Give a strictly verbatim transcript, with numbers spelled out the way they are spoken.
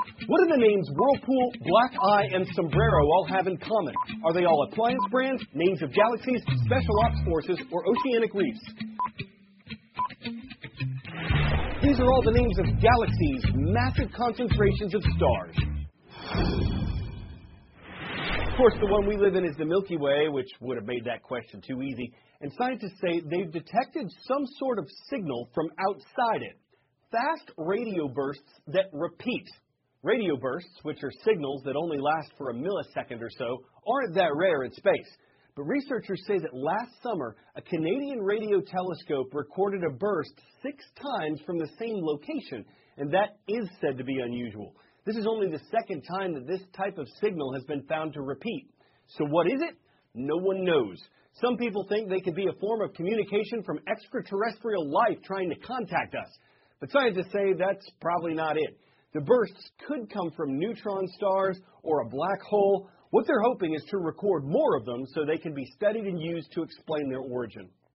What do the names Whirlpool, Black Eye, and Sombrero all have in common? Are they all appliance brands, names of galaxies, special ops forces, or oceanic reefs? These are all the names of galaxies, massive concentrations of stars. Of course, the one we live in is the Milky Way, which would have made that question too easy. And scientists say they've detected some sort of signal from outside it. Fast radio bursts that repeat. Radio bursts, which are signals that only last for a millisecond or so, aren't that rare in space. But researchers say that last summer, a Canadian radio telescope recorded a burst six times from the same location, and that is said to be unusual. This is only the second time that this type of signal has been found to repeat. So what is it? No one knows. Some people think they could be a form of communication from extraterrestrial life trying to contact us. But scientists say that's probably not it. The bursts could come from neutron stars or a black hole. What they're hoping is to record more of them so they can be studied and used to explain their origin.